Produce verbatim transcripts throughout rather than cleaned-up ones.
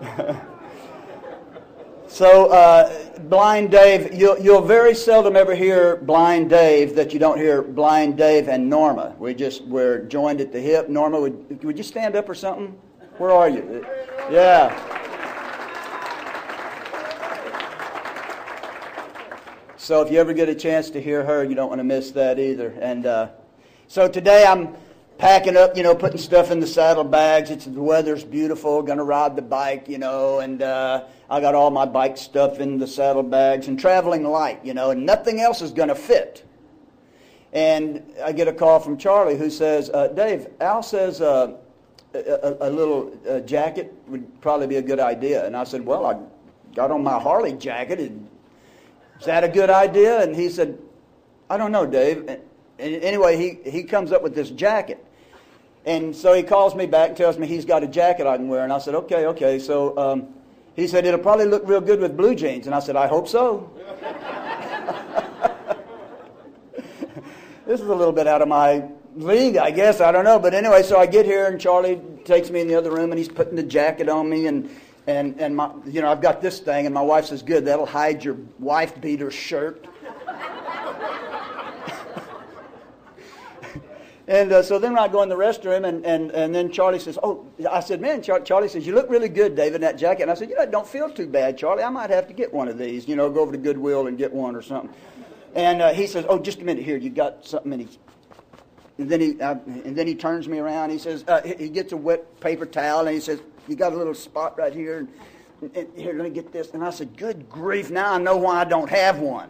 So, uh, Blind Dave, you'll, you'll very seldom ever hear Blind Dave that you don't hear Blind Dave and Norma. We just, we're joined at the hip. Norma, would, would you stand up or something? Where are you? Yeah. So if you ever get a chance to hear her, you don't want to miss that either. And uh, so today I'm packing up, you know, putting stuff in the saddlebags. It's, the weather's beautiful, going to ride the bike, you know, and uh, I got all my bike stuff in the saddlebags and traveling light, you know, and nothing else is going to fit. And I get a call from Charlie who says, uh, Dave, Al says uh, a, a little uh, jacket would probably be a good idea. And I said, well, I got on my Harley jacket. And, is that a good idea? And he said, I don't know, Dave. And anyway, he, he comes up with this jacket. And so he calls me back and tells me he's got a jacket I can wear. And I said, okay, okay. So um, he said, it'll probably look real good with blue jeans. And I said, I hope so. This is a little bit out of my league, I guess. I don't know. But anyway, so I get here and Charlie takes me in the other room and he's putting the jacket on me. And, and, and my, you know, I've got this thing. And my wife says, good, that'll hide your wife beater shirt. And uh, so then I go in the restroom, and, and, and then Charlie says, oh, I said, man, Char- Charlie says, you look really good, David, in that jacket. And I said, you know, it don't feel too bad, Charlie. I might have to get one of these, you know, go over to Goodwill and get one or something. And uh, he says, oh, just a minute here, you got something. And, he, and, then, he, uh, and then he turns me around. He says, uh, he gets a wet paper towel, and he says, you got a little spot right here. And, and, and here, let me get this. And I said, good grief, now I know why I don't have one.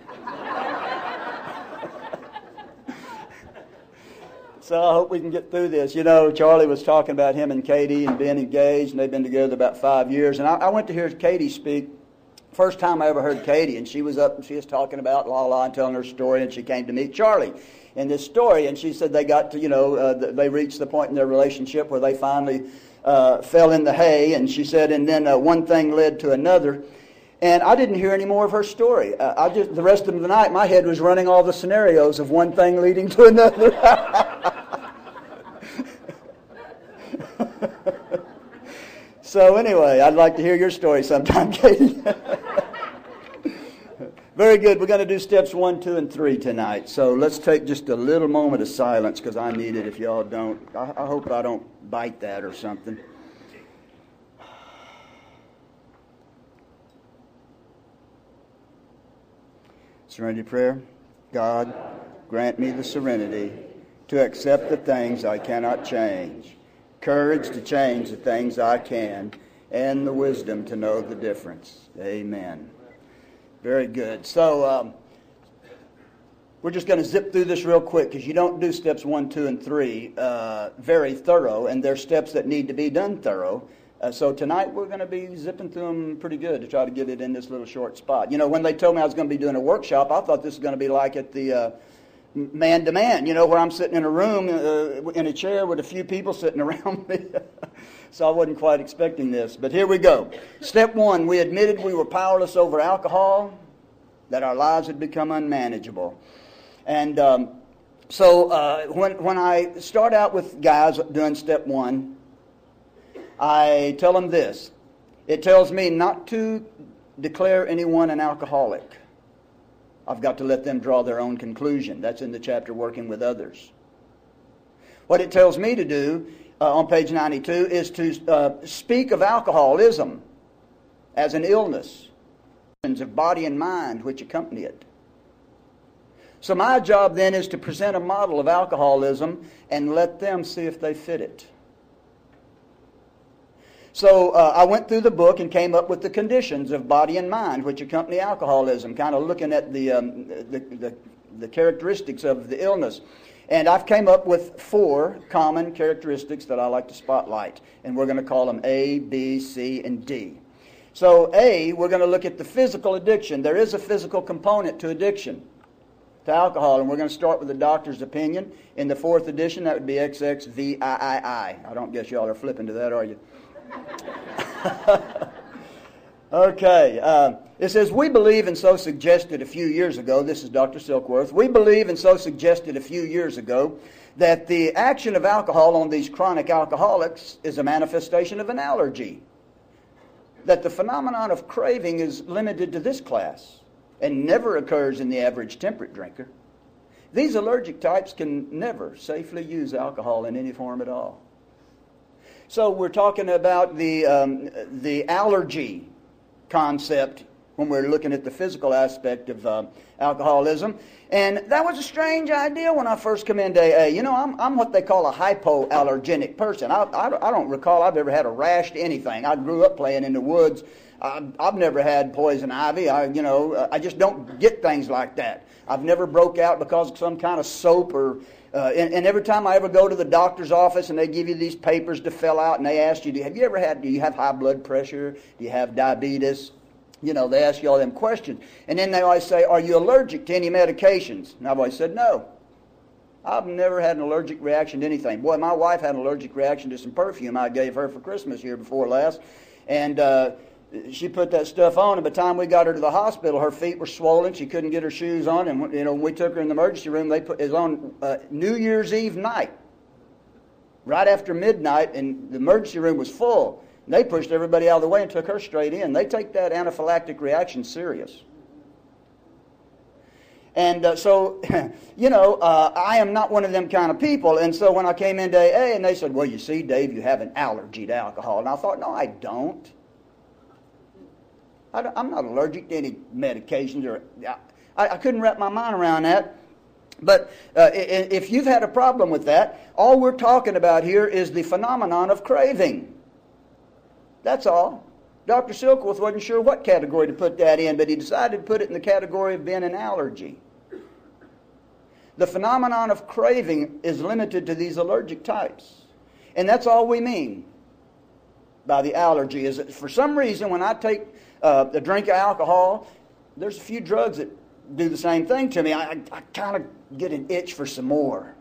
So I hope we can get through this. You know, Charlie was talking about him and Katie and being engaged, and they've been together about five years. And I, I went to hear Katie speak. First time I ever heard Katie, and she was up and she was talking about la la and telling her story, and she came to meet Charlie in this story. And she said they got to, you know, uh, they reached the point in their relationship where they finally uh, fell in the hay. And she said, and then uh, one thing led to another. And I didn't hear any more of her story. Uh, I just the rest of the night, my head was running all the scenarios of one thing leading to another. So anyway, I'd like to hear your story sometime, Katie. Very good. We're going to do steps one, two, and three tonight. So let's take just a little moment of silence because I need it if y'all don't. I, I hope I don't bite that or something. Serenity prayer. God, grant me the serenity to accept the things I cannot change, courage to change the things I can, and the wisdom to know the difference. Amen. Very good. So um, we're just going to zip through this real quick because you don't do steps one, two, and three uh, very thorough, and they're steps that need to be done thorough. Uh, so tonight we're going to be zipping through them pretty good to try to get it in this little short spot. You know, when they told me I was going to be doing a workshop, I thought this was going to be like at the uh, man to man, you know, where I'm sitting in a room uh, in a chair with a few people sitting around me. So I wasn't quite expecting this. But here we go. Step one, we admitted we were powerless over alcohol, that our lives had become unmanageable. And um, so uh, when, when I start out with guys doing step one, I tell them this. It tells me not to declare anyone an alcoholic. I've got to let them draw their own conclusion. That's in the chapter Working with Others. What it tells me to do uh, on page ninety-two is to uh, speak of alcoholism as an illness, of body and mind which accompany it. So my job then is to present a model of alcoholism and let them see if they fit it. So uh, I went through the book and came up with the conditions of body and mind which accompany alcoholism, kind of looking at the, um, the, the, the characteristics of the illness. And I've came up with four common characteristics that I like to spotlight. And we're going to call them A, B, C, and D. So A, we're going to look at the physical addiction. There is a physical component to addiction, to alcohol. And we're going to start with the doctor's opinion. In the fourth edition, that would be X X V I I I. I don't guess y'all are flipping to that, are you? Okay. Uh, it says, we believe and so suggested a few years ago, this is Doctor Silkworth, we believe and so suggested a few years ago that the action of alcohol on these chronic alcoholics is a manifestation of an allergy. that the phenomenon of craving is limited to this class and never occurs in the average temperate drinker. These allergic types can never safely use alcohol in any form at all. So we're talking about the, um, the allergy concept when we're looking at the physical aspect of uh, alcoholism. And that was a strange idea when I first come into A A. You know, I'm, I'm what they call a hypoallergenic person. I, I, I don't recall I've ever had a rash to anything. I grew up playing in the woods. I, I've never had poison ivy. I, you know, I just don't get things like that. I've never broke out because of some kind of soap or... Uh, and, and every time I ever go to the doctor's office and they give you these papers to fill out and they ask you, have you ever had, do you have high blood pressure? Do you have diabetes? You know, they ask you all them questions. And then they always say, are you allergic to any medications? And I've always said, no. I've never had an allergic reaction to anything. Boy, my wife had an allergic reaction to some perfume I gave her for Christmas here before last. And uh, she put that stuff on, and by the time we got her to the hospital, her feet were swollen. She couldn't get her shoes on. And you know, when we took her in the emergency room, they put it was on uh, New Year's Eve night, right after midnight, and the emergency room was full. And they pushed everybody out of the way and took her straight in. They take that anaphylactic reaction serious. And uh, so, you know, uh, I am not one of them kind of people. And so when I came into A A, and they said, well, you see, Dave, you have an allergy to alcohol. And I thought, no, I don't. I don't I'm not allergic to any medications. or I, I couldn't wrap my mind around that. But uh, if you've had a problem with that, all we're talking about here is the phenomenon of craving. That's all. Doctor Silkworth wasn't sure what category to put that in, but he decided to put it in the category of being an allergy. The phenomenon of craving is limited to these allergic types. And that's all we mean by the allergy, is that for some reason when I take uh, a drink of alcohol, there's a few drugs that do the same thing to me. I, I kind of get an itch for some more.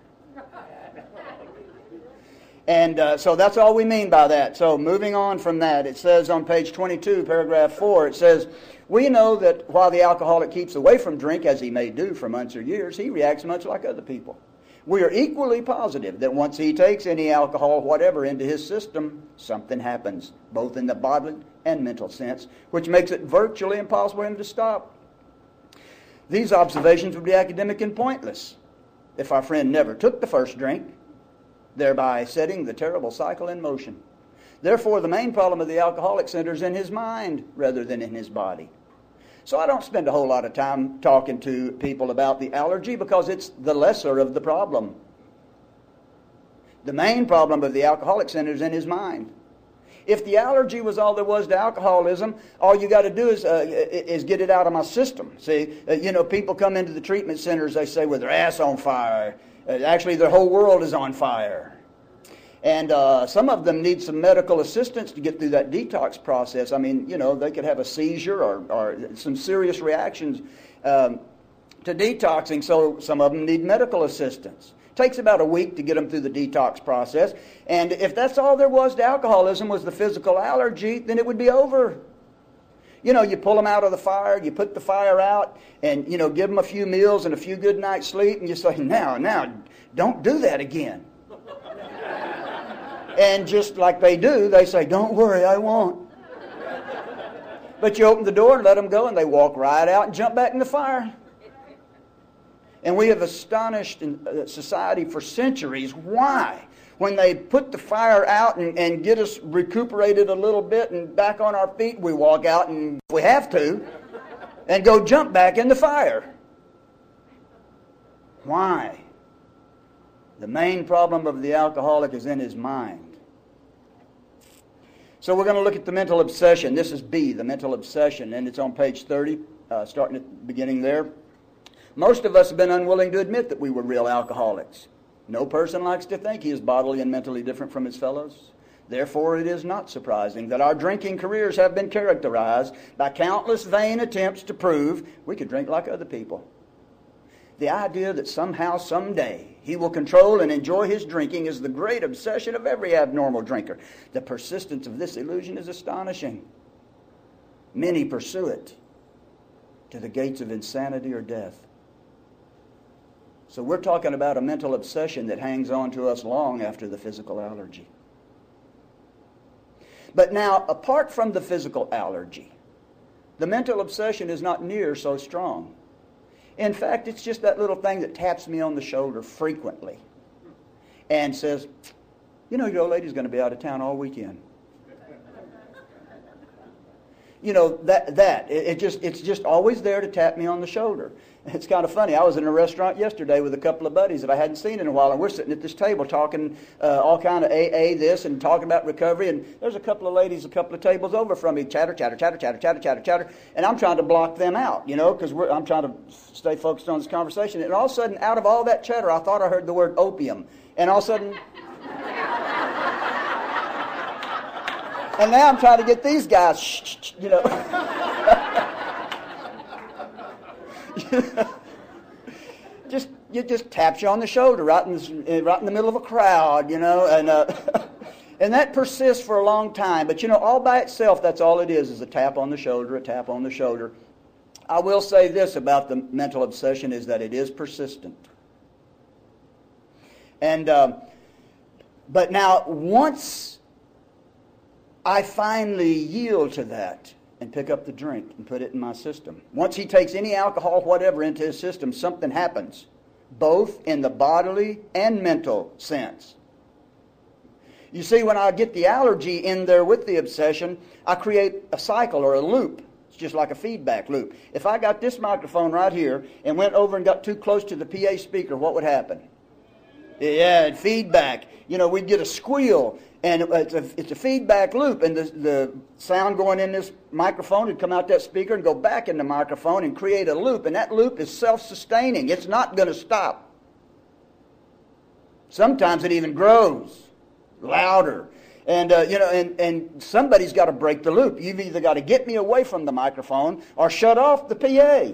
And uh, so that's all we mean by that. So moving on from that, it says on page twenty-two, paragraph four, it says, we know that while the alcoholic keeps away from drink, as he may do for months or years, he reacts much like other people. We are equally positive that once he takes any alcohol, whatever, into his system, something happens, both in the bodily and mental sense, which makes it virtually impossible for him to stop. These observations would be academic and pointless if our friend never took the first drink, thereby setting the terrible cycle in motion. Therefore, the main problem of the alcoholic centers in his mind rather than in his body. So I don't spend a whole lot of time talking to people about the allergy because it's the lesser of the problem. The main problem of the alcoholic centers in his mind. If the allergy was all there was to alcoholism, all you got to do is uh, is get it out of my system. See, uh, you know, people come into the treatment centers, they say, with their ass on fire. Uh, actually, their whole world is on fire. And uh, some of them need some medical assistance to get through that detox process. I mean, you know, they could have a seizure or, or some serious reactions um, to detoxing, so some of them need medical assistance. It takes about a week to get them through the detox process. And if that's all there was to alcoholism was the physical allergy, then it would be over. You know, you pull them out of the fire, you put the fire out, and, you know, give them a few meals and a few good nights' sleep, and you say, now, now, don't do that again. And just like they do, they say, don't worry, I won't. But you open the door and let them go, and they walk right out and jump back in the fire. And we have astonished society for centuries. Why? When they put the fire out and, and get us recuperated a little bit and back on our feet, we walk out, and if we have to, and go jump back in the fire. Why? The main problem of the alcoholic is in his mind. So we're going to look at the mental obsession. This is B, the mental obsession, and it's on page thirty, uh, starting at the beginning there. Most of us have been unwilling to admit that we were real alcoholics. No person likes to think he is bodily and mentally different from his fellows. Therefore, it is not surprising that our drinking careers have been characterized by countless vain attempts to prove we could drink like other people. The idea that somehow, someday, he will control and enjoy his drinking is the great obsession of every abnormal drinker. The persistence of this illusion is astonishing. Many pursue it to the gates of insanity or death. So we're talking about a mental obsession that hangs on to us long after the physical allergy. But now, apart from the physical allergy, the mental obsession is not near so strong. In fact, it's just that little thing that taps me on the shoulder frequently and says, you know, your old lady's going to be out of town all weekend. You know, that, that it, it just it's just always there to tap me on the shoulder. It's kind of funny. I was in a restaurant yesterday with a couple of buddies that I hadn't seen in a while, and we're sitting at this table talking uh, all kind of A A this and talking about recovery, and there's a couple of ladies a couple of tables over from me, chatter, chatter, chatter, chatter, chatter, chatter, chatter, and I'm trying to block them out, you know, because I'm trying to stay focused on this conversation. And all of a sudden, out of all that chatter, I thought I heard the word opium, and all of a sudden... And now I'm trying to get these guys, shh, shh, shh, you know. just it just taps you on the shoulder, right in the, right in the middle of a crowd, you know, and uh, and that persists for a long time. But you know, all by itself, that's all it is: is a tap on the shoulder, a tap on the shoulder. I will say this about the mental obsession: is that it is persistent. And um, but now once I finally yield to that and pick up the drink and put it in my system. Once he takes any alcohol, whatever, into his system, something happens, both in the bodily and mental sense. You see, when I get the allergy in there with the obsession, I create a cycle or a loop. It's just like a feedback loop. If I got this microphone right here and went over and got too close to the P A speaker, what would happen? Yeah, feedback. You know, we'd get a squeal. And it's a, it's a feedback loop, and the, the sound going in this microphone would come out that speaker and go back in the microphone and create a loop, and that loop is self-sustaining. It's not going to stop. Sometimes it even grows louder. And, uh, you know, and, and somebody's got to break the loop. You've either got to get me away from the microphone or shut off the P A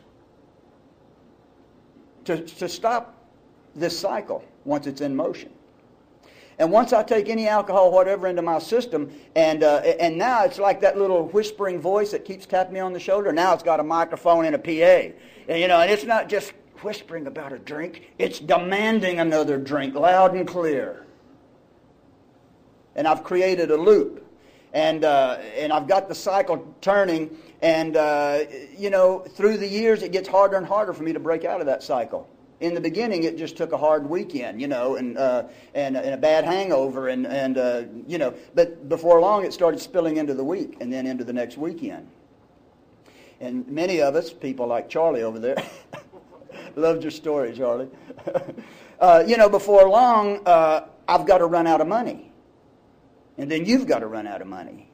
to, to stop this cycle once it's in motion. And once I take any alcohol, whatever, into my system, and uh, and now it's like that little whispering voice that keeps tapping me on the shoulder. Now it's got a microphone and a P A. And, you know, and it's not just whispering about a drink. It's demanding another drink, loud and clear. And I've created a loop. And uh, and I've got the cycle turning. And, uh, you know, through the years, it gets harder and harder for me to break out of that cycle. In the beginning, it just took a hard weekend, you know, and uh, and, and a bad hangover, and and uh, you know. But before long, it started spilling into the week, and then into the next weekend. And many of us, people like Charlie over there, loved your story, Charlie. uh, you know, before long, uh, I've got to run out of money, and then you've got to run out of money,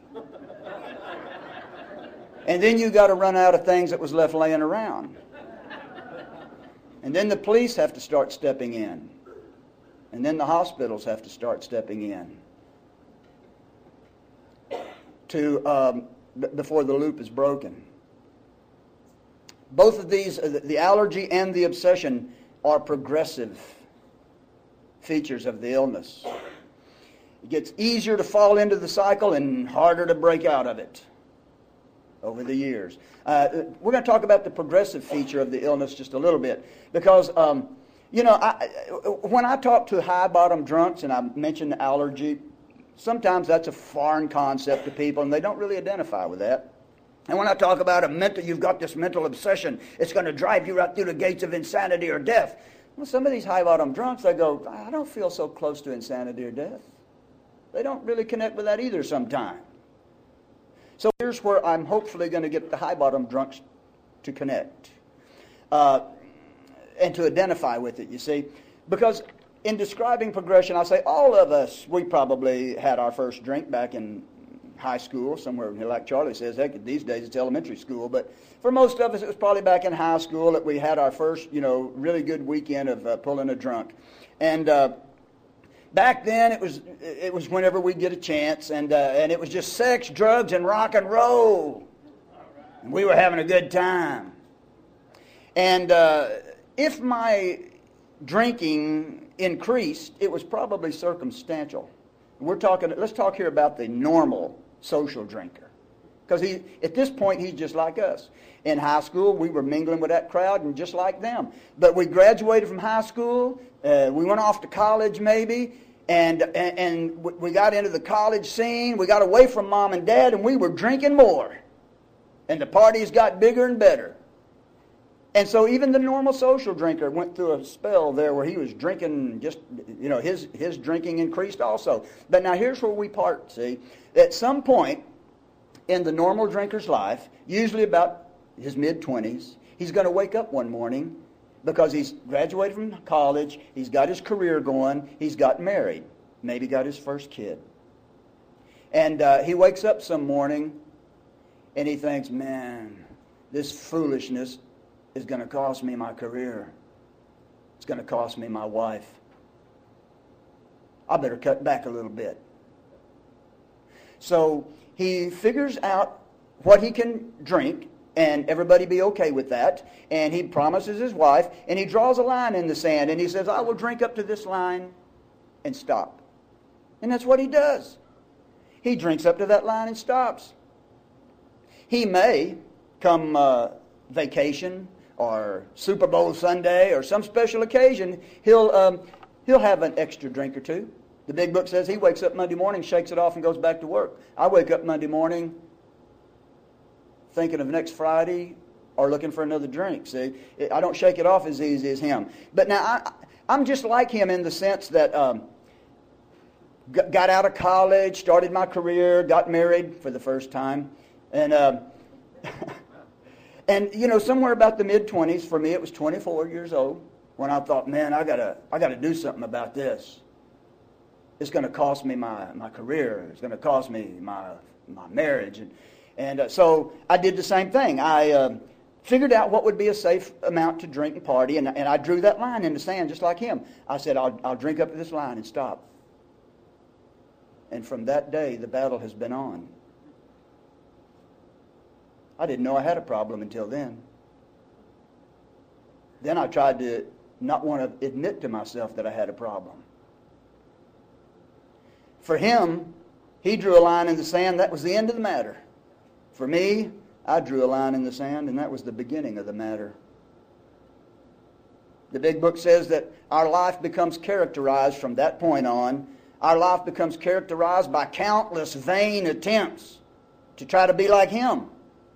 and then you've got to run out of things that was left laying around. And then the police have to start stepping in. And then the hospitals have to start stepping in to um, b- before the loop is broken. Both of these, uh, the allergy and the obsession, are progressive features of the illness. It gets easier to fall into the cycle and harder to break out of it over the years. Uh, we're going to talk about the progressive feature of the illness just a little bit, because, um, you know, I, when I talk to high-bottom drunks and I mention allergy, sometimes that's a foreign concept to people, and they don't really identify with that. And when I talk about a mental, you've got this mental obsession, it's going to drive you right through the gates of insanity or death. Well, some of these high-bottom drunks, they go, I don't feel so close to insanity or death. They don't really connect with that either sometimes. So here's where I'm hopefully going to get the high-bottom drunks to connect uh, and to identify with it, you see. Because in describing progression, I say all of us, we probably had our first drink back in high school, somewhere like Charlie says, heck, these days it's elementary school. But for most of us, it was probably back in high school that we had our first, you know, really good weekend of uh, pulling a drunk. And uh, back then, it was it was whenever we get a chance, and uh, and it was just sex, drugs, and rock and roll. And we were having a good time. And uh, if my drinking increased, it was probably circumstantial. We're talking. Let's talk here about the normal social drinker, because he at this point he's just like us. In high school, we were mingling with that crowd and just like them. But we graduated from high school. Uh, we went off to college maybe. And, and, and we got into the college scene. We got away from mom and dad, and we were drinking more. And the parties got bigger and better. And so even the normal social drinker went through a spell there where he was drinking, just, you know, his, his drinking increased also. But now here's where we part, see. At some point in the normal drinker's life, usually about his mid-twenties, he's going to wake up one morning because he's graduated from college, he's got his career going, he's got married, maybe got his first kid. And uh, he wakes up some morning and he thinks, man, this foolishness is going to cost me my career. It's going to cost me my wife. I better cut back a little bit. So he figures out what he can drink, and everybody be okay with that. And he promises his wife, and he draws a line in the sand, and he says, I will drink up to this line and stop. And that's what he does. He drinks up to that line and stops. He may, come uh, vacation or Super Bowl Sunday or some special occasion, he'll um, he'll have an extra drink or two. The big book says he wakes up Monday morning, shakes it off, and goes back to work. I wake up Monday morning thinking of next Friday or looking for another drink. See, I don't shake it off as easy as him. But now I, I'm just like him in the sense that um, got out of college, started my career, got married for the first time, and uh, and you know, somewhere about the mid twenties, for me it was twenty-four years old when I thought, man, I gotta I gotta do something about this. It's going to cost me my, my career. It's going to cost me my my marriage. And, and uh, so I did the same thing. I uh, figured out what would be a safe amount to drink and party, and, and I drew that line in the sand just like him. I said, I'll, I'll drink up to this line and stop. And from that day, the battle has been on. I didn't know I had a problem until then. Then I tried to not want to admit to myself that I had a problem. For him, he drew a line in the sand. That was the end of the matter. For me, I drew a line in the sand, and that was the beginning of the matter. The big book says that our life becomes characterized from that point on. Our life becomes characterized by countless vain attempts to try to be like him.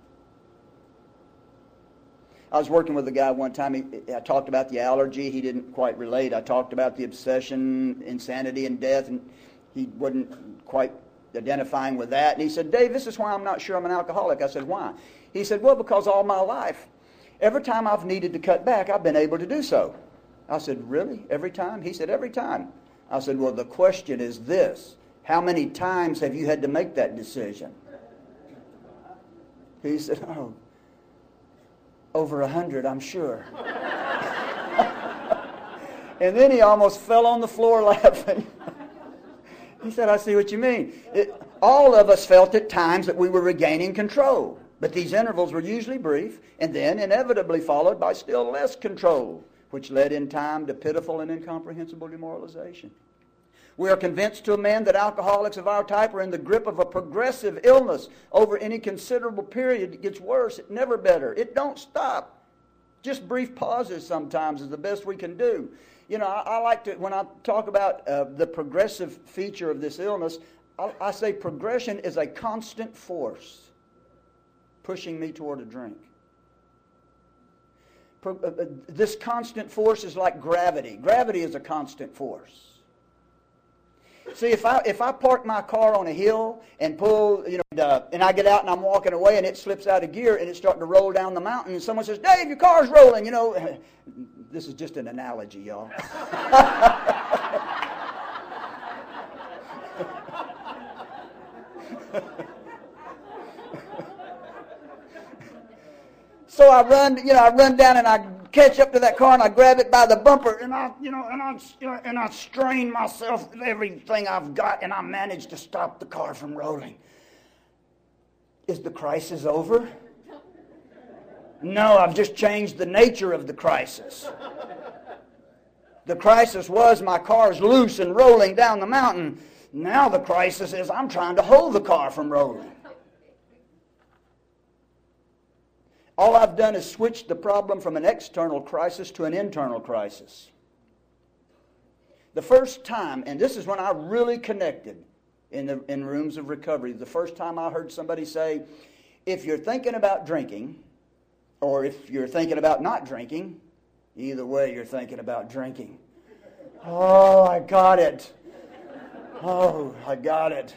I was working with a guy one time. He, I talked about the allergy. He didn't quite relate. I talked about the obsession, insanity, and death, and he wasn't quite identifying with that. And he said, Dave, this is why I'm not sure I'm an alcoholic. I said, why? He said, well, because all my life, every time I've needed to cut back, I've been able to do so. I said, really? Every time? He said, every time. I said, well, the question is this. How many times have you had to make that decision? He said, oh, over a hundred, I'm sure. And then he almost fell on the floor laughing. He said, I see what you mean. It, all of us felt at times that we were regaining control. But these intervals were usually brief and then inevitably followed by still less control, which led in time to pitiful and incomprehensible demoralization. We are convinced to a man that alcoholics of our type are in the grip of a progressive illness over any considerable period. It gets worse. It never better. It don't stop. Just brief pauses sometimes is the best we can do. You know, I, I like to, when I talk about uh, the progressive feature of this illness, I, I say progression is a constant force pushing me toward a drink. Pro, uh, this constant force is like gravity. Gravity is a constant force. See, if I if I park my car on a hill and pull, you know, and, uh, and I get out and I'm walking away and it slips out of gear and it's starting to roll down the mountain and someone says, Dave, your car's rolling, you know. This is just an analogy, y'all. So I run, you know, I run down and I catch up to that car and I grab it by the bumper and I, you know, and I and I strain myself with everything I've got and I manage to stop the car from rolling. Is the crisis over? No, I've just changed the nature of the crisis. The crisis was my car's loose and rolling down the mountain. Now the crisis is I'm trying to hold the car from rolling. All I've done is switch the problem from an external crisis to an internal crisis. The first time, and this is when I really connected in the in rooms of recovery, the first time I heard somebody say, if you're thinking about drinking, or if you're thinking about not drinking, either way you're thinking about drinking. Oh, I got it. Oh, I got it.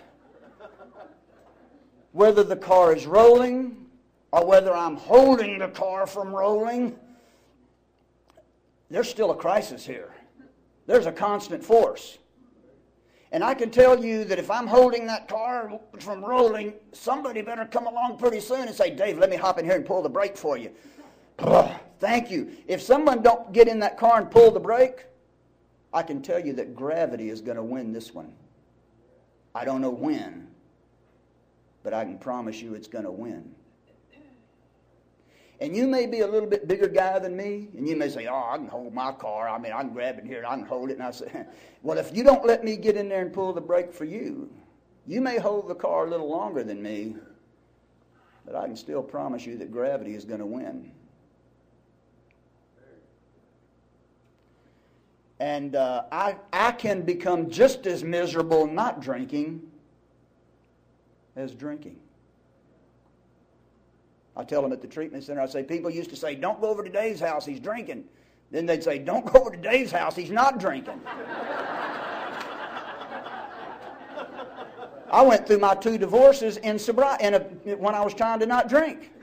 Whether the car is rolling or whether I'm holding the car from rolling, there's still a crisis here. There's a constant force. And I can tell you that if I'm holding that car from rolling, somebody better come along pretty soon and say, Dave, let me hop in here and pull the brake for you. Ugh, thank you. If someone don't get in that car and pull the brake, I can tell you that gravity is going to win this one. I don't know when, but I can promise you it's going to win. And you may be a little bit bigger guy than me, and you may say, oh, I can hold my car. I mean, I can grab it here, and I can hold it. And I say, well, if you don't let me get in there and pull the brake for you, you may hold the car a little longer than me, but I can still promise you that gravity is going to win. And uh, I, I can become just as miserable not drinking as drinking. I tell them at the treatment center, I say, people used to say, don't go over to Dave's house, he's drinking. Then they'd say, don't go over to Dave's house, he's not drinking. I went through my two divorces in sobriety in a, when I was trying to not drink.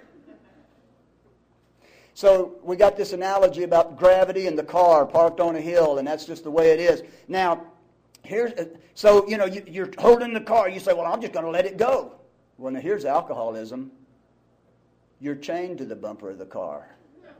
So we got this analogy about gravity and the car parked on a hill, and that's just the way it is. Now, here's so you know you, you're holding the car. You say, "Well, I'm just going to let it go." Well, now here's alcoholism. You're chained to the bumper of the car,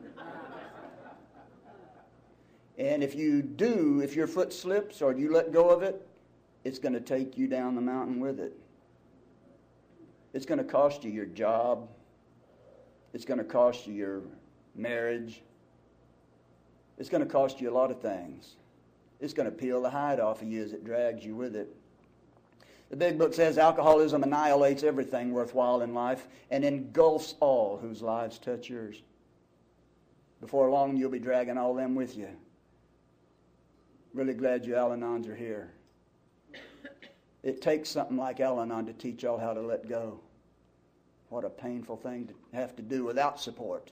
and if you do, if your foot slips or you let go of it, it's going to take you down the mountain with it. It's going to cost you your job. It's going to cost you your marriage. It's going to cost you a lot of things. It's going to peel the hide off of you as it drags you with it. The big book says alcoholism annihilates everything worthwhile in life and engulfs all whose lives touch yours. Before long, you'll be dragging all them with you. Really glad you Al-Anons are here. It takes something like Al-Anon to teach y'all how to let go. What a painful thing to have to do without support.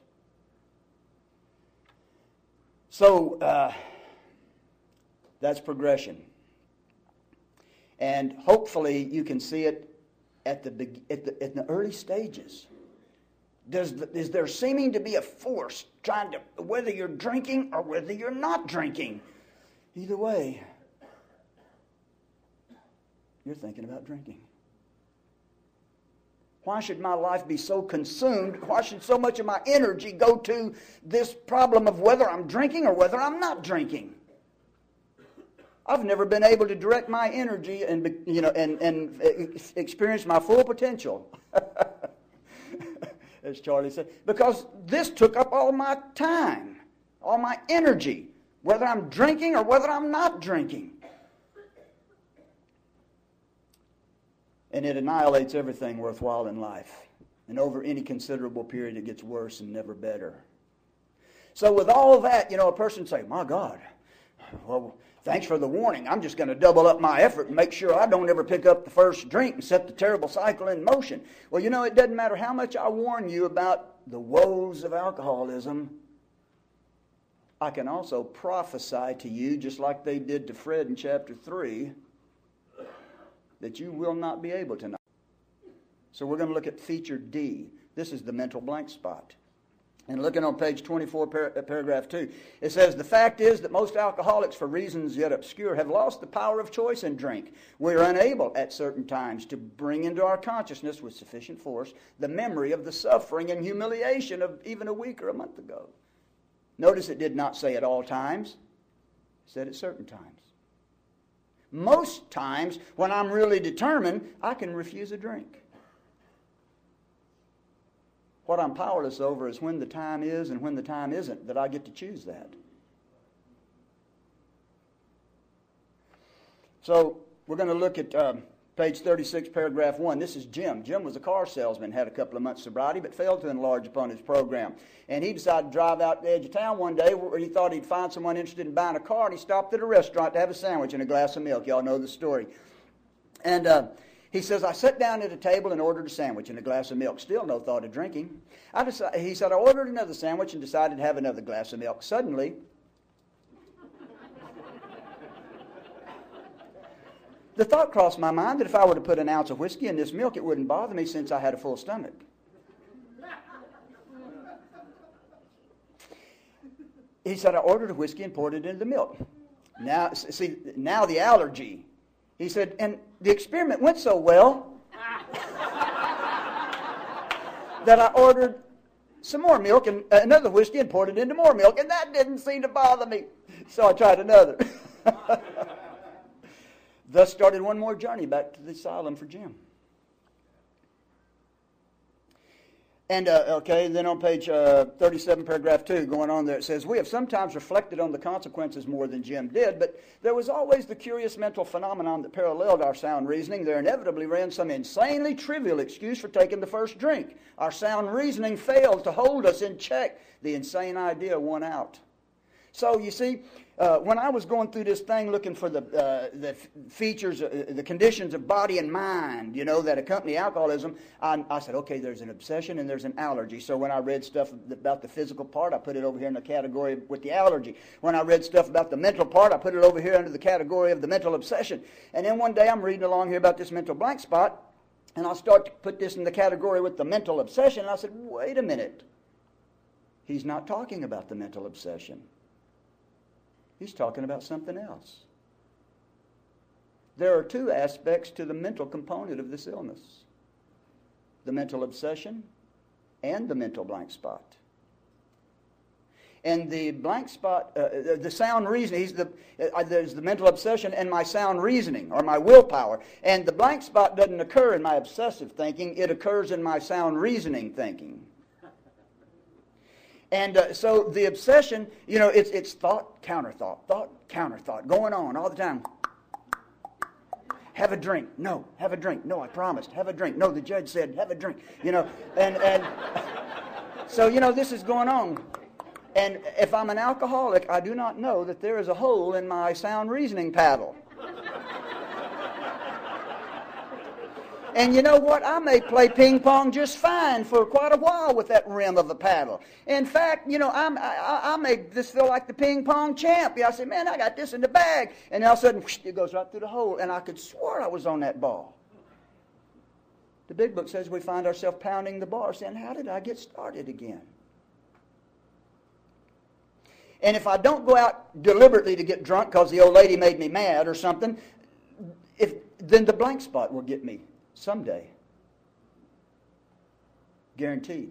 So, uh, that's progression. And hopefully you can see it at the, at the, at the early stages. Does, is there seeming to be a force trying to, whether you're drinking or whether you're not drinking? Either way, you're thinking about drinking. Why should my life be so consumed? Why should so much of my energy go to this problem of whether I'm drinking or whether I'm not drinking? I've never been able to direct my energy and you know and, and experience my full potential, as Charlie said, because this took up all my time, all my energy, whether I'm drinking or whether I'm not drinking. And it annihilates everything worthwhile in life. And over any considerable period, it gets worse and never better. So with all that, you know, a person say, my God, well, thanks for the warning. I'm just going to double up my effort and make sure I don't ever pick up the first drink and set the terrible cycle in motion. Well, you know, it doesn't matter how much I warn you about the woes of alcoholism. I can also prophesy to you, just like they did to Fred in chapter three, that you will not be able to know. So we're going to look at feature D. This is the mental blank spot. And looking on page twenty-four, par- paragraph two, it says, the fact is that most alcoholics, for reasons yet obscure, have lost the power of choice in drink. We are unable at certain times to bring into our consciousness with sufficient force the memory of the suffering and humiliation of even a week or a month ago. Notice it did not say at all times. It said at certain times. Most times, when I'm really determined, I can refuse a drink. What I'm powerless over is when the time is and when the time isn't, that I get to choose that. So, we're going to look at um, Page thirty-six, paragraph one. This is Jim. Jim was a car salesman, had a couple of months sobriety, but failed to enlarge upon his program. And he decided to drive out the edge of town one day where he thought he'd find someone interested in buying a car, and he stopped at a restaurant to have a sandwich and a glass of milk. Y'all know the story. And uh, he says, I sat down at a table and ordered a sandwich and a glass of milk. Still no thought of drinking. I decided, he said, I ordered another sandwich and decided to have another glass of milk. Suddenly, the thought crossed my mind that if I were to put an ounce of whiskey in this milk, it wouldn't bother me since I had a full stomach. He said, I ordered a whiskey and poured it into the milk. Now, see, now the allergy. He said, and the experiment went so well that I ordered some more milk and uh, another whiskey and poured it into more milk, and that didn't seem to bother me. So I tried another. Thus started one more journey back to the asylum for Jim. And, uh, okay, then on page uh, thirty-seven, paragraph two, going on there, it says, we have sometimes reflected on the consequences more than Jim did, but there was always the curious mental phenomenon that paralleled our sound reasoning. There inevitably ran some insanely trivial excuse for taking the first drink. Our sound reasoning failed to hold us in check. The insane idea won out. So, you see, uh, when I was going through this thing looking for the uh, the f- features, uh, the conditions of body and mind, you know, that accompany alcoholism, I, I said, okay, there's an obsession and there's an allergy. So when I read stuff about the physical part, I put it over here in the category with the allergy. When I read stuff about the mental part, I put it over here under the category of the mental obsession. And then one day I'm reading along here about this mental blank spot, and I'll start to put this in the category with the mental obsession. And I said, wait a minute. He's not talking about the mental obsession. He's talking about something else. There are two aspects to the mental component of this illness. The mental obsession and the mental blank spot. And the blank spot, uh, the sound reasoning, he's the, uh, there's the mental obsession and my sound reasoning, or my willpower. And the blank spot doesn't occur in my obsessive thinking, it occurs in my sound reasoning thinking. And uh, so the obsession, you know, it's it's thought, counter thought, thought, counter thought, going on all the time. Have a drink. No, have a drink. No, I promised. Have a drink. No, the judge said, have a drink. You know, and, and so, you know, this is going on. And if I'm an alcoholic, I do not know that there is a hole in my sound reasoning paddle. And you know what? I may play ping pong just fine for quite a while with that rim of a paddle. In fact, you know, I'm, I, I may just feel like the ping pong champ. I say, man, I got this in the bag. And all of a sudden, whoosh, it goes right through the hole. And I could swear I was on that ball. The big book says we find ourselves pounding the bar, saying, how did I get started again? And if I don't go out deliberately to get drunk because the old lady made me mad or something, if then the blank spot will get me. Someday. Guaranteed.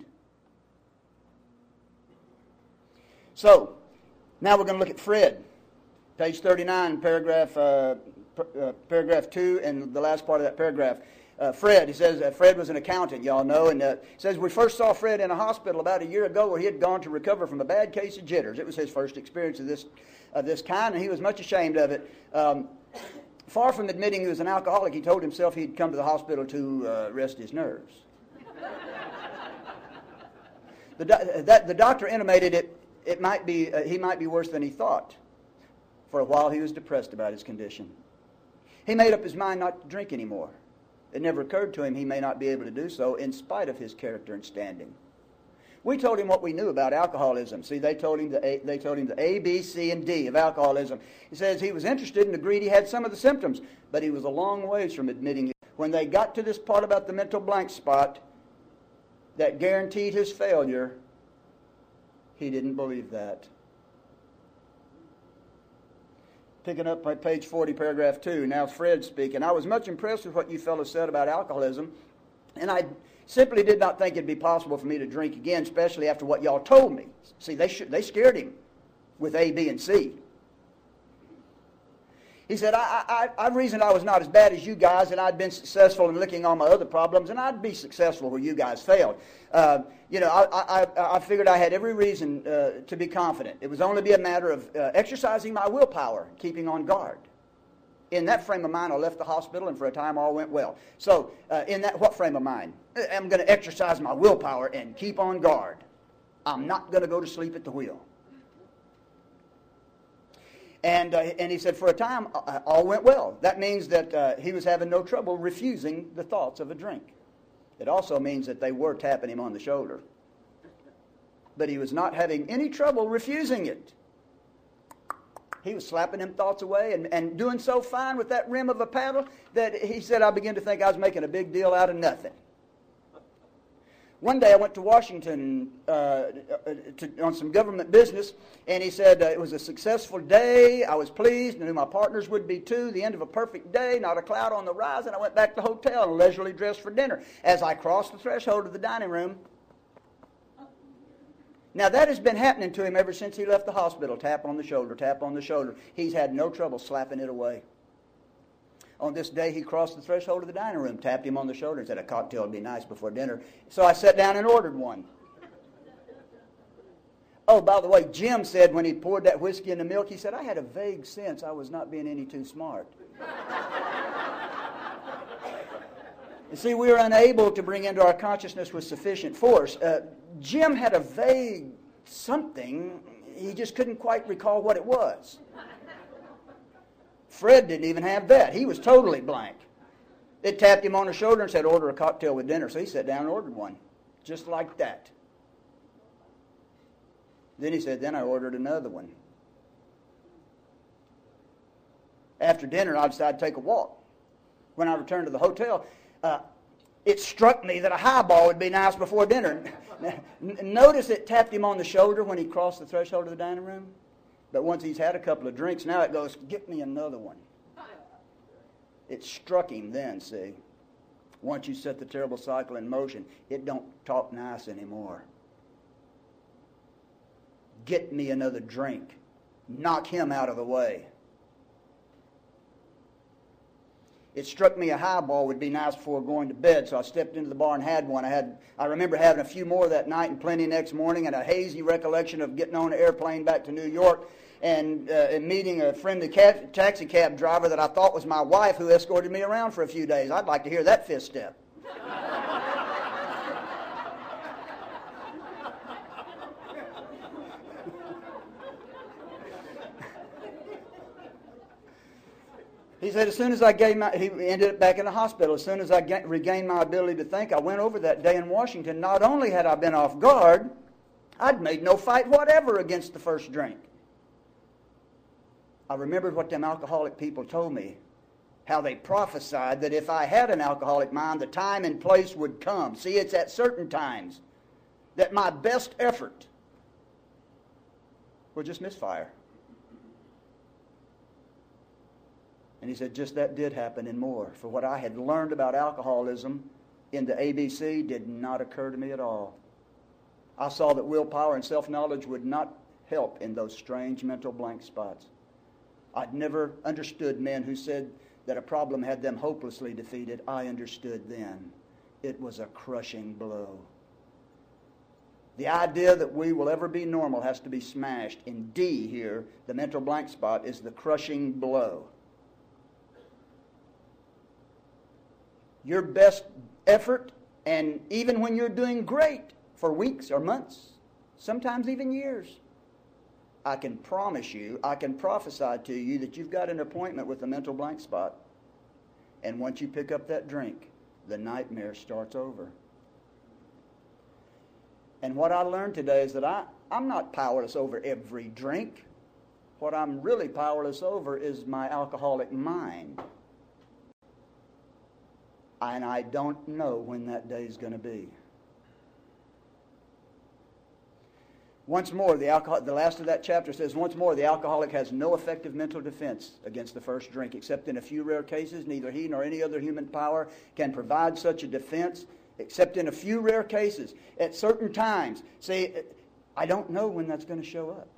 So, now we're going to look at Fred. Page thirty-nine, paragraph uh, uh, paragraph two, and the last part of that paragraph. Uh, Fred, he says, uh, Fred was an accountant, y'all know, and uh, he says, we first saw Fred in a hospital about a year ago where he had gone to recover from a bad case of jitters. It was his first experience of this, of this kind, and he was much ashamed of it. Um, Far from admitting he was an alcoholic, he told himself he'd come to the hospital to uh, rest his nerves. the, do- that, the doctor intimated it, it might be, uh, he might be worse than he thought. For a while he was depressed about his condition. He made up his mind not to drink anymore. It never occurred to him he may not be able to do so in spite of his character and standing. We told him what we knew about alcoholism. See, they told him the A, they told him the A, B, C, and D of alcoholism. He says he was interested and agreed he had some of the symptoms, but he was a long ways from admitting it. When they got to this part about the mental blank spot that guaranteed his failure, he didn't believe that. Picking up by page forty, paragraph two. Now Fred speaking. I was much impressed with what you fellows said about alcoholism, and I simply did not think it'd be possible for me to drink again, especially after what y'all told me. See, they sh- they scared him with A, B, and C. He said, I, I, I reasoned I was not as bad as you guys, and I'd been successful in licking all my other problems, and I'd be successful where you guys failed. Uh, you know, I, I, I figured I had every reason uh, to be confident. It was only be a matter of uh, exercising my willpower, keeping on guard. In that frame of mind, I left the hospital, and for a time all went well. So, uh, in that, what frame of mind? I'm going to exercise my willpower and keep on guard. I'm not going to go to sleep at the wheel. And uh, and he said, for a time, uh, all went well. That means that uh, he was having no trouble refusing the thoughts of a drink. It also means that they were tapping him on the shoulder. But he was not having any trouble refusing it. He was slapping them thoughts away and, and doing so fine with that rim of a paddle that he said, I began to think I was making a big deal out of nothing. One day I went to Washington uh, to, on some government business, and he said uh, it was a successful day. I was pleased. I knew my partners would be too. The end of a perfect day, not a cloud on the rise, and I went back to the hotel and leisurely dressed for dinner. As I crossed the threshold of the dining room, now that has been happening to him ever since he left the hospital. Tap on the shoulder, tap on the shoulder. He's had no trouble slapping it away. On this day, he crossed the threshold of the dining room, tapped him on the shoulder, and said, a cocktail would be nice before dinner. So I sat down and ordered one. Oh, by the way, Jim said when he poured that whiskey in the milk, he said, I had a vague sense I was not being any too smart. You see, we were unable to bring into our consciousness with sufficient force. Uh, Jim had a vague something. He just couldn't quite recall what it was. Fred didn't even have that. He was totally blank. It tapped him on the shoulder and said, order a cocktail with dinner. So he sat down and ordered one, just like that. Then he said, then I ordered another one. After dinner, I decided to take a walk. When I returned to the hotel, uh, it struck me that a highball would be nice before dinner. Notice it tapped him on the shoulder when he crossed the threshold of the dining room. But once he's had a couple of drinks, now it goes, get me another one. It struck him then, see. Once you set the terrible cycle in motion, it don't talk nice anymore. Get me another drink. Knock him out of the way. It struck me a highball would be nice before going to bed, so I stepped into the bar and had one. I had, I remember having a few more that night and plenty next morning, and a hazy recollection of getting on an airplane back to New York and, uh, and meeting a friendly ca- taxi cab driver that I thought was my wife who escorted me around for a few days. I'd like to hear that fifth step. He said, as soon as I gained my, he ended up back in the hospital, as soon as I ga- regained my ability to think, I went over that day in Washington. Not only had I been off guard, I'd made no fight whatever against the first drink. I remembered what them alcoholic people told me, how they prophesied that if I had an alcoholic mind, the time and place would come. See, it's at certain times that my best effort will just misfire. And he said, just that did happen and more. For what I had learned about alcoholism in the A B C did not occur to me at all. I saw that willpower and self-knowledge would not help in those strange mental blank spots. I'd never understood men who said that a problem had them hopelessly defeated. I understood then. It was a crushing blow. The idea that we will ever be normal has to be smashed. In D here, the mental blank spot is the crushing blow. Your best effort, and even when you're doing great for weeks or months, sometimes even years, I can promise you, I can prophesy to you that you've got an appointment with a mental blank spot. And once you pick up that drink, the nightmare starts over. And what I learned today is that I, I'm not powerless over every drink. What I'm really powerless over is my alcoholic mind. And I don't know when that day is going to be. Once more, the alcohol, the last of that chapter says, once more, the alcoholic has no effective mental defense against the first drink, except in a few rare cases. Neither he nor any other human power can provide such a defense, except in a few rare cases, at certain times. See, I don't know when that's going to show up.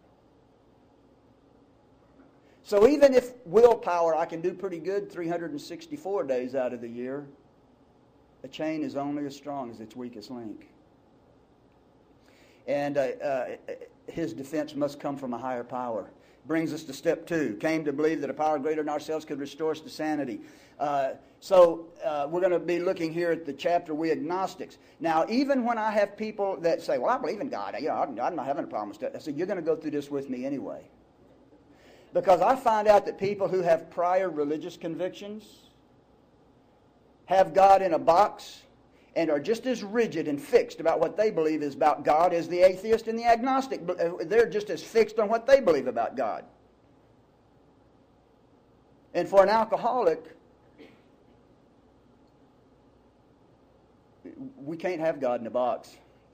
So even if willpower, I can do pretty good three hundred sixty-four days out of the year, a chain is only as strong as its weakest link. And uh, uh, his defense must come from a higher power. Brings us to step two. Came to believe that a power greater than ourselves could restore us to sanity. Uh, so uh, we're going to be looking here at the chapter, We Agnostics. Now, even when I have people that say, well, I believe in God. You know, I'm, I'm not having a problem with that. I said, you're going to go through this with me anyway. Because I find out that people who have prior religious convictions have God in a box and are just as rigid and fixed about what they believe is about God as the atheist and the agnostic. They're just as fixed on what they believe about God. And for an alcoholic, we can't have God in a box.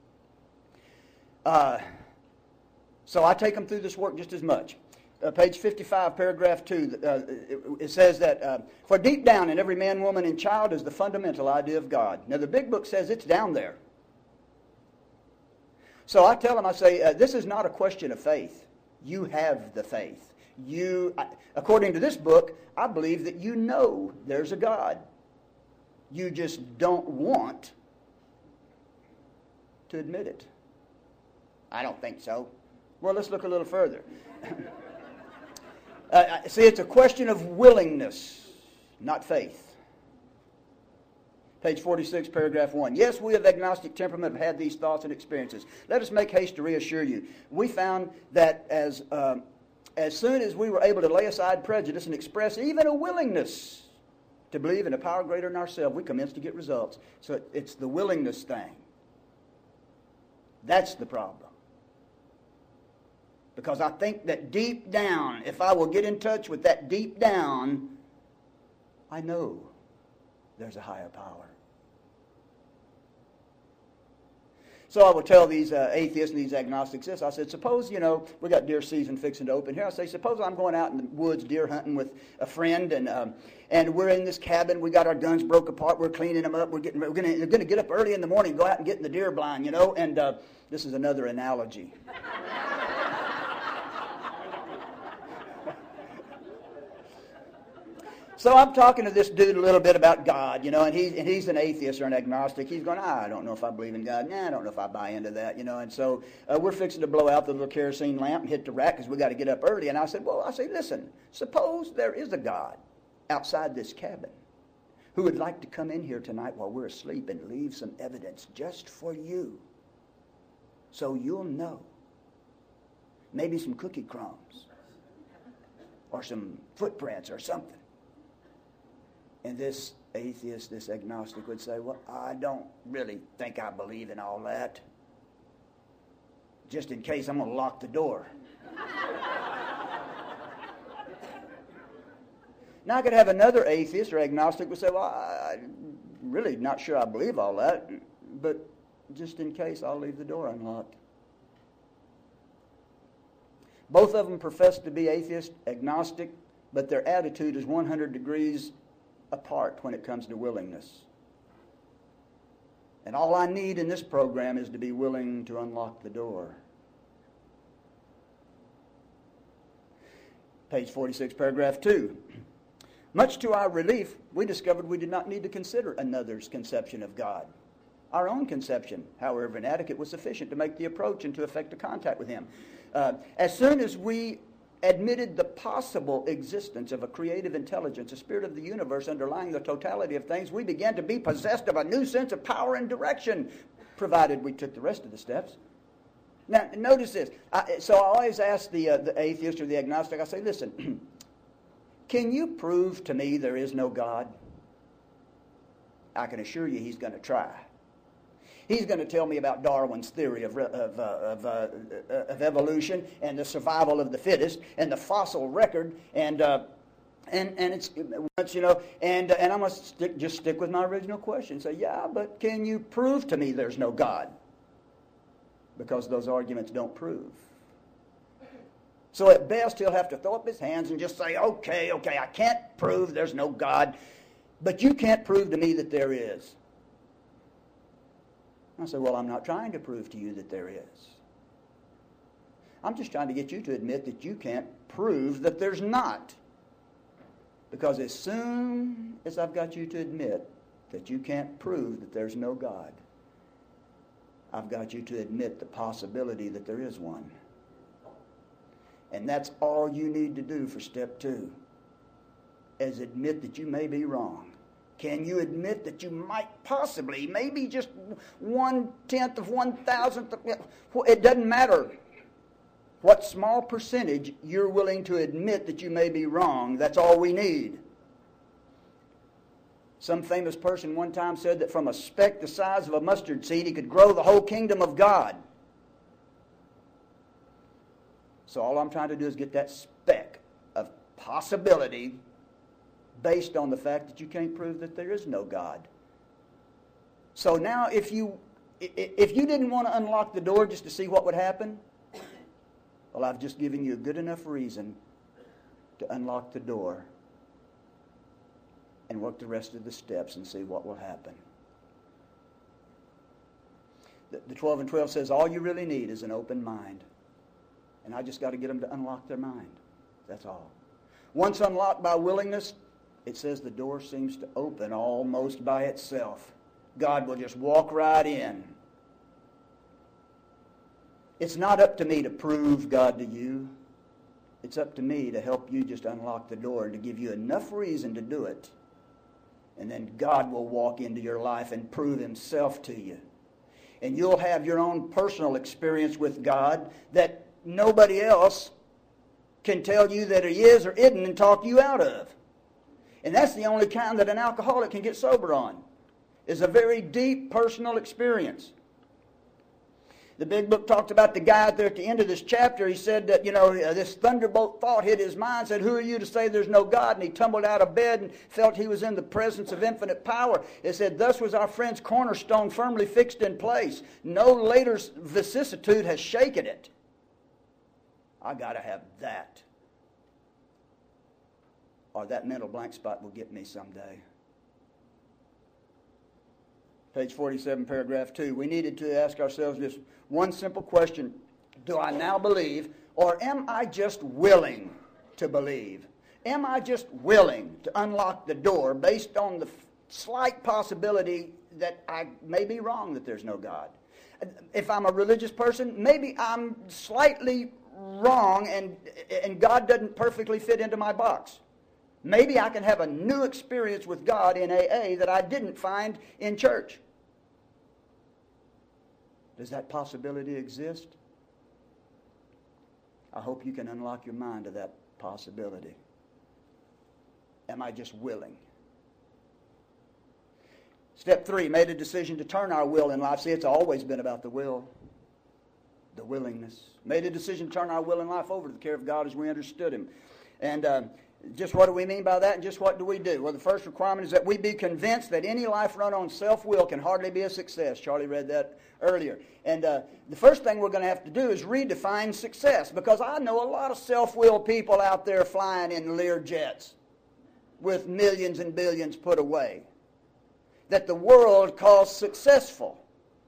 Uh, so I take them through this work just as much. Uh, page fifty-five, paragraph two, uh, it, it says that, uh, for deep down in every man, woman, and child is the fundamental idea of God. Now, the big book says it's down there. So I tell them, I say, uh, this is not a question of faith. You have the faith. You, I, according to this book, I believe that you know there's a God. You just don't want to admit it. I don't think so. Well, let's look a little further. Uh, see, it's a question of willingness, not faith. Page forty-six, paragraph one. Yes, we of agnostic temperament have had these thoughts and experiences. Let us make haste to reassure you. We found that as, um, as soon as we were able to lay aside prejudice and express even a willingness to believe in a power greater than ourselves, we commenced to get results. So it's the willingness thing. That's the problem. Because I think that deep down, if I will get in touch with that deep down, I know there's a higher power. So I will tell these uh, atheists and these agnostics this. I said, suppose, you know, we got deer season fixing to open here. I say, suppose I'm going out in the woods deer hunting with a friend, and um, and we're in this cabin. We got our guns broke apart. We're cleaning them up. We're getting we're going to get up early in the morning, go out and get in the deer blind, you know. And uh, this is another analogy. So I'm talking to this dude a little bit about God, you know, and he's, and he's an atheist or an agnostic. He's going, ah, I don't know if I believe in God. Nah, I don't know if I buy into that, you know. And so uh, we're fixing to blow out the little kerosene lamp and hit the rack because we got to get up early. And I said, well, I say, listen, suppose there is a God outside this cabin who would like to come in here tonight while we're asleep and leave some evidence just for you so you'll know. Maybe some cookie crumbs or some footprints or something. And this atheist, this agnostic would say, well, I don't really think I believe in all that. Just in case, I'm going to lock the door. Now I could have another atheist or agnostic would say, well, I'm really not sure I believe all that, but just in case, I'll leave the door unlocked. Both of them profess to be atheist, agnostic, but their attitude is one hundred degrees apart when it comes to willingness. And all I need in this program is to be willing to unlock the door. Page forty-six, paragraph two. Much to our relief, we discovered we did not need to consider another's conception of God. Our own conception, however inadequate, was sufficient to make the approach and to effect a contact with Him. Uh, as soon as we admitted the possible existence of a creative intelligence, a spirit of the universe underlying the totality of things, we began to be possessed of a new sense of power and direction, provided we took the rest of the steps. Now, notice this. I, so I always ask the, uh, the atheist or the agnostic, I say, listen, can you prove to me there is no God? I can assure you he's going to try. He's going to tell me about Darwin's theory of, of, uh, of, uh, of evolution and the survival of the fittest and the fossil record, and uh, and and it's you know and and I'm going to stick, just stick with my original question. Say, yeah, but can you prove to me there's no God? Because those arguments don't prove. So at best, he'll have to throw up his hands and just say, okay, okay, I can't prove there's no God, but you can't prove to me that there is. I said, well, I'm not trying to prove to you that there is. I'm just trying to get you to admit that you can't prove that there's not. Because as soon as I've got you to admit that you can't prove that there's no God, I've got you to admit the possibility that there is one. And that's all you need to do for step two, is admit that you may be wrong. Can you admit that you might possibly, maybe just one-tenth of one thousandth, of, it doesn't matter what small percentage you're willing to admit that you may be wrong. That's all we need. Some famous person one time said that from a speck the size of a mustard seed, he could grow the whole kingdom of God. So all I'm trying to do is get that speck of possibility based on the fact that you can't prove that there is no God. So now if you if you didn't want to unlock the door just to see what would happen, well, I've just given you a good enough reason to unlock the door and work the rest of the steps and see what will happen. The, the twelve and twelve says all you really need is an open mind. And I just got to get them to unlock their mind. That's all. Once unlocked by willingness, it says the door seems to open almost by itself. God will just walk right in. It's not up to me to prove God to you. It's up to me to help you just unlock the door and to give you enough reason to do it. And then God will walk into your life and prove himself to you. And you'll have your own personal experience with God that nobody else can tell you that he is or isn't and talk you out of. And that's the only kind that an alcoholic can get sober on, is a very deep personal experience. The big book talked about the guy out there at the end of this chapter. He said that, you know, this thunderbolt thought hit his mind, said, who are you to say there's no God? And he tumbled out of bed and felt he was in the presence of infinite power. It said, thus was our friend's cornerstone firmly fixed in place. No later vicissitude has shaken it. I got to have that, or that mental blank spot will get me someday. Page forty-seven, paragraph two. We needed to ask ourselves this one simple question. Do I now believe, or am I just willing to believe? Am I just willing to unlock the door based on the slight possibility that I may be wrong, that there's no God? If I'm a religious person, maybe I'm slightly wrong and and God doesn't perfectly fit into my box. Maybe I can have a new experience with God in A A that I didn't find in church. Does that possibility exist? I hope you can unlock your mind to that possibility. Am I just willing? Step three, made a decision to turn our will in life. See, it's always been about the will. The willingness. Made a decision to turn our will and life over to the care of God as we understood him. And uh, just what do we mean by that, and just what do we do? Well, the first requirement is that we be convinced that any life run on self-will can hardly be a success. Charlie read that earlier. And uh, the first thing we're going to have to do is redefine success, because I know a lot of self-will people out there flying in Lear jets with millions and billions put away that the world calls successful.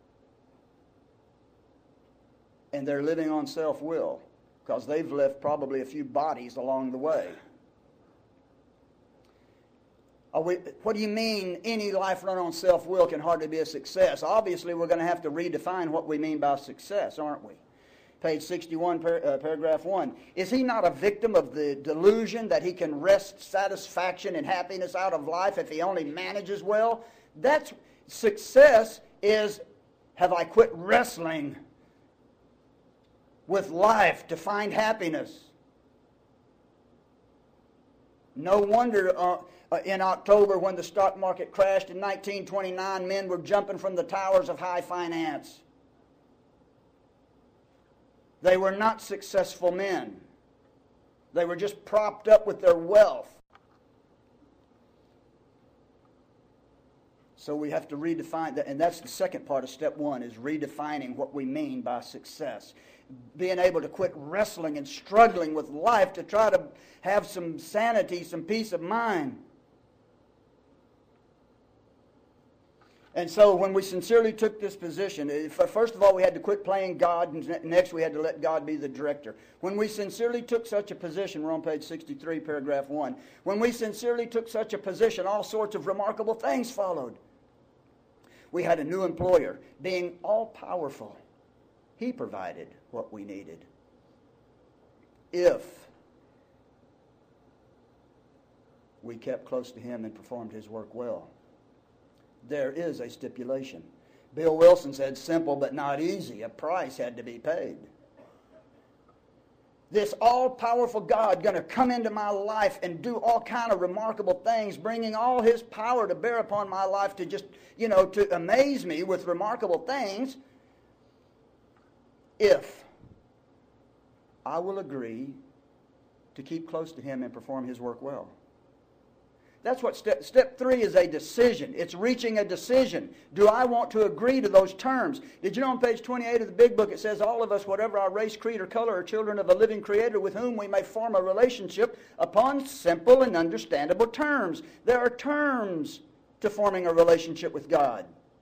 And they're living on self-will because they've left probably a few bodies along the way. Are we, what do you mean any life run on self-will can hardly be a success? Obviously, we're going to have to redefine what we mean by success, aren't we? Page sixty-one, par, uh, paragraph one. Is he not a victim of the delusion that he can wrest satisfaction and happiness out of life if he only manages well? That's success is, have I quit wrestling with life to find happiness? No wonder uh, uh, in October when the stock market crashed in nineteen twenty-nine, men were jumping from the towers of high finance. They were not successful men. They were just propped up with their wealth. So we have to redefine that, and that's the second part of step one, is redefining what we mean by success. Being able to quit wrestling and struggling with life to try to have some sanity, some peace of mind. And so when we sincerely took this position, first of all, we had to quit playing God, and next we had to let God be the director. When we sincerely took such a position, we're on page sixty-three, paragraph one. When we sincerely took such a position, all sorts of remarkable things followed. We had a new employer. Being all-powerful, He provided what we needed. If we kept close to Him and performed His work well. There is a stipulation. Bill Wilson said, simple but not easy. A price had to be paid. This all-powerful God going to come into my life and do all kind of remarkable things, bringing all His power to bear upon my life to just, you know, to amaze me with remarkable things. If I will agree to keep close to Him and perform His work well. That's what step, step three is, a decision. It's reaching a decision. Do I want to agree to those terms? Did you know on page twenty-eight of the big book it says, all of us, whatever our race, creed, or color, are children of a living Creator with whom we may form a relationship upon simple and understandable terms. There are terms to forming a relationship with God.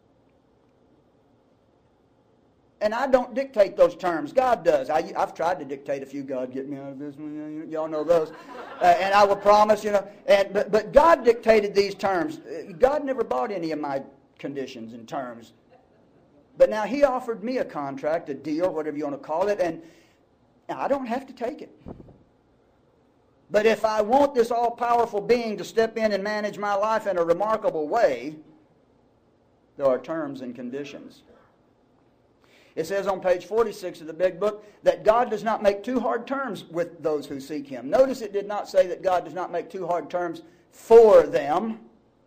And I don't dictate those terms. God does. I, I've tried to dictate a few. God, get me out of this one. Y'all know those. Uh, and I will promise, you know. And, but, but God dictated these terms. God never bought any of my conditions and terms. But now He offered me a contract, a deal, whatever you want to call it, and I don't have to take it. But if I want this all-powerful being to step in and manage my life in a remarkable way, there are terms and conditions. It says on page forty-six of the big book that God does not make too hard terms with those who seek Him. Notice it did not say that God does not make too hard terms for them.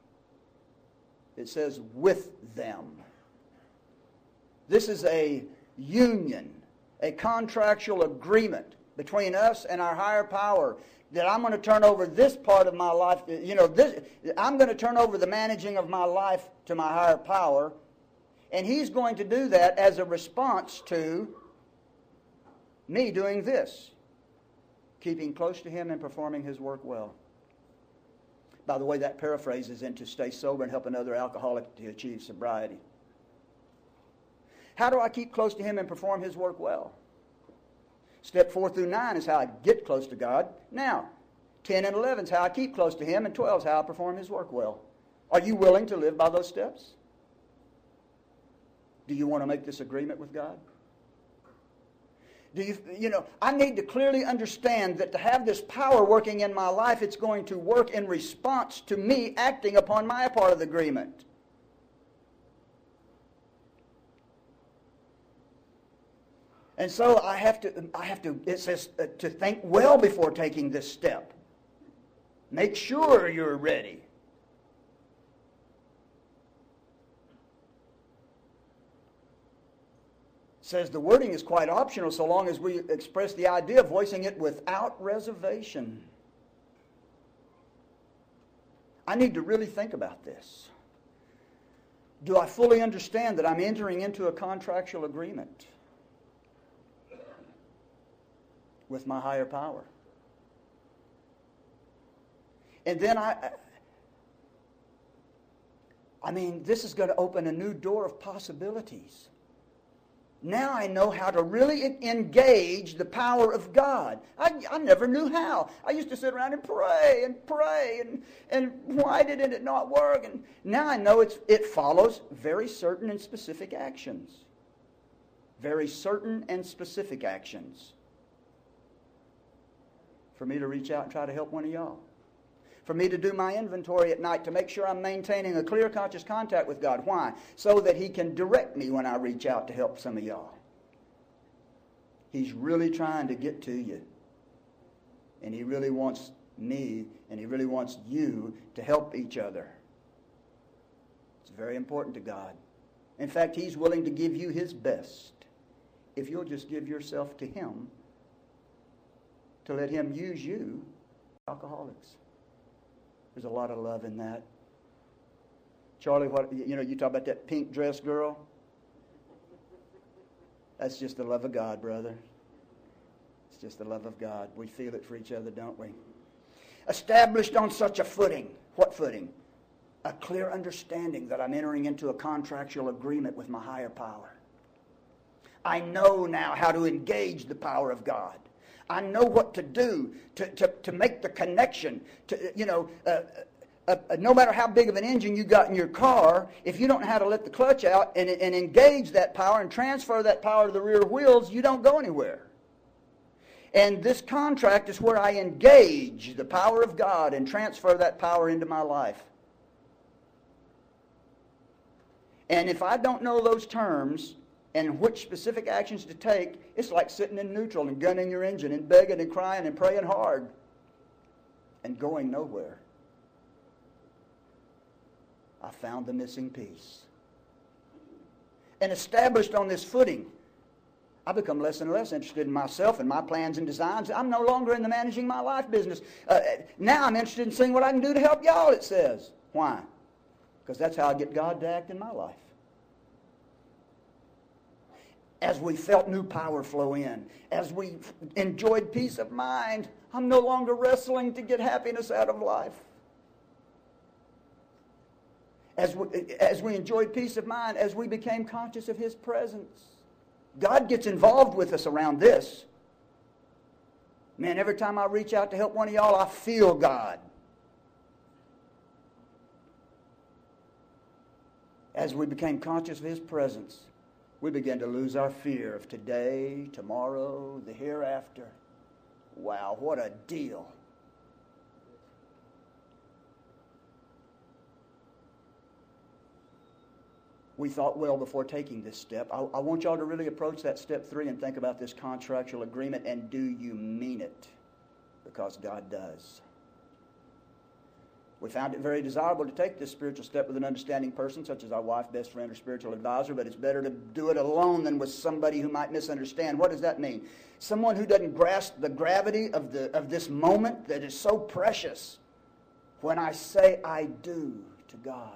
It says with them. This is a union, a contractual agreement between us and our higher power, that I'm going to turn over this part of my life, you know, this, I'm going to turn over the managing of my life to my higher power. And He's going to do that as a response to me doing this, keeping close to Him and performing His work well. By the way, that paraphrases into stay sober and help another alcoholic to achieve sobriety. How do I keep close to Him and perform His work well? Step four through nine is how I get close to God. Now, ten and eleven is how I keep close to Him, and twelve is how I perform His work well. Are you willing to live by those steps? Do you want to make this agreement with God? Do you, you know, I need to clearly understand that to have this power working in my life, it's going to work in response to me acting upon my part of the agreement. And so I have to, I have to, it says uh, to think well before taking this step. Make sure you're ready. Says the wording is quite optional so long as we express the idea of voicing it without reservation. I need to really think about this. Do I fully understand that I'm entering into a contractual agreement with my higher power? And then I, I mean, this is going to open a new door of possibilities. Now I know how to really engage the power of God. I, I never knew how. I used to sit around and pray and pray, and, and why didn't it not work? And now I know it's, it follows very certain and specific actions. Very certain and specific actions. For me to reach out and try to help one of y'all. For me to do my inventory at night to make sure I'm maintaining a clear, conscious contact with God. Why? So that He can direct me when I reach out to help some of y'all. He's really trying to get to you. And He really wants me, and He really wants you to help each other. It's very important to God. In fact, He's willing to give you His best if you'll just give yourself to Him, to let Him use you, alcoholics. There's a lot of love in that. Charlie, what you know, you talk about that pink dress girl. That's just the love of God, brother. It's just the love of God. We feel it for each other, don't we? Established on such a footing. What footing? A clear understanding that I'm entering into a contractual agreement with my higher power. I know now how to engage the power of God. I know what to do to, to, to make the connection. To, you know, uh, a, a, no matter how big of an engine you got in your car, if you don't know how to let the clutch out and, and engage that power and transfer that power to the rear wheels, you don't go anywhere. And this contract is where I engage the power of God and transfer that power into my life. And if I don't know those terms and which specific actions to take, it's like sitting in neutral and gunning your engine and begging and crying and praying hard and going nowhere. I found the missing piece. And established on this footing, I become less and less interested in myself and my plans and designs. I'm no longer in the managing my life business. Uh, now I'm interested in seeing what I can do to help y'all, it says. Why? Because that's how I get God to act in my life. As we felt new power flow in, as we enjoyed peace of mind, I'm no longer wrestling to get happiness out of life. As we, as we enjoyed peace of mind, as we became conscious of His presence. God gets involved with us around this. Man, every time I reach out to help one of y'all, I feel God. As we became conscious of His presence, we began to lose our fear of today, tomorrow, the hereafter. Wow, what a deal. We thought well before taking this step. I, I want y'all to really approach that step three and think about this contractual agreement, and do you mean it? Because God does. We found it very desirable to take this spiritual step with an understanding person, such as our wife, best friend, or spiritual advisor, but it's better to do it alone than with somebody who might misunderstand. What does that mean? Someone who doesn't grasp the gravity of, the, of this moment that is so precious when I say I do to God.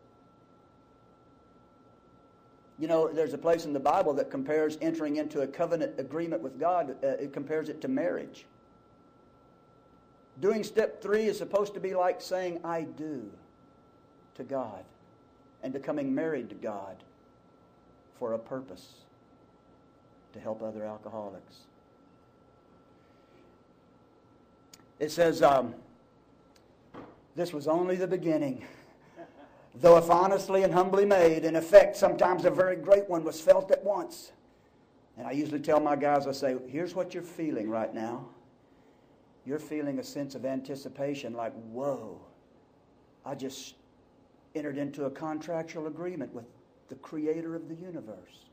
You know, there's a place in the Bible that compares entering into a covenant agreement with God, uh, it compares it to marriage. Doing step three is supposed to be like saying, I do to God, and becoming married to God for a purpose, to help other alcoholics. It says, um, this was only the beginning. Though if honestly and humbly made, in effect, sometimes a very great one was felt at once. And I usually tell my guys, I say, here's what you're feeling right now. You're feeling a sense of anticipation like, whoa, I just entered into a contractual agreement with the Creator of the universe.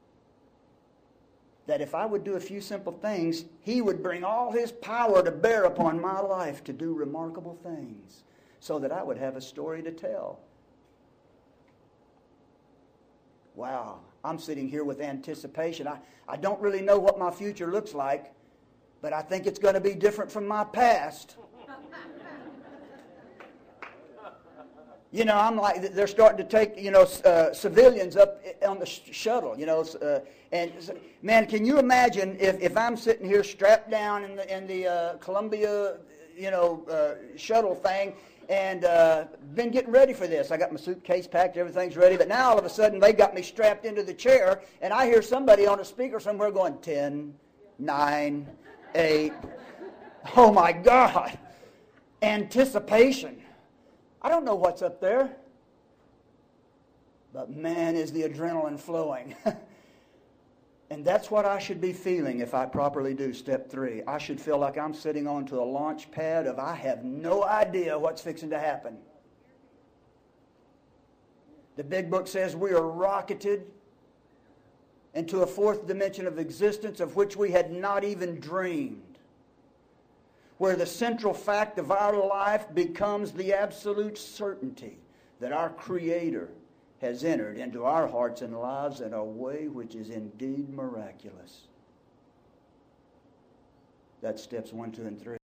That if I would do a few simple things, He would bring all His power to bear upon my life to do remarkable things so that I would have a story to tell. Wow, I'm sitting here with anticipation. I, I don't really know what my future looks like, but I think it's going to be different from my past. You know, I'm like, they're starting to take, you know, uh, civilians up on the sh- shuttle, you know. Uh, and, man, can you imagine if, if I'm sitting here strapped down in the, in the uh, Columbia, you know, uh, shuttle thing, and uh, been getting ready for this. I got my suitcase packed, everything's ready, but now all of a sudden they got me strapped into the chair, and I hear somebody on a speaker somewhere going, ten, nine, eight. Oh, my God. Anticipation. I don't know what's up there, but man, is the adrenaline flowing. And that's what I should be feeling if I properly do step three. I should feel like I'm sitting onto a launch pad of I have no idea what's fixing to happen. The big book says we are rocketed into a fourth dimension of existence of which we had not even dreamed, where the central fact of our life becomes the absolute certainty that our Creator has entered into our hearts and lives in a way which is indeed miraculous. That's steps one, two, and three.